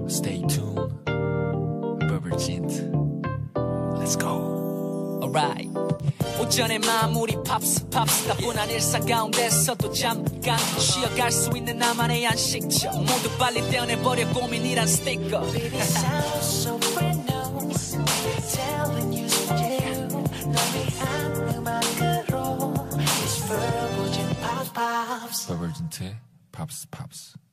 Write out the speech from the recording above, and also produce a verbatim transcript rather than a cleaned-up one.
Stay tuned. Burbergint. Let's go. Alright. 오전의 마무리 팝스 팝스 따분한 일상 가운데서도 잠깐 쉬어갈 수 있는 나만의 안식처 모두 빨리 떼어내버려 고민이란 스티커 Baby sounds so brand new Telling you still 널 위한 음악으로 It's Burbergint Pops Pops Burbergint의 팝스 팝스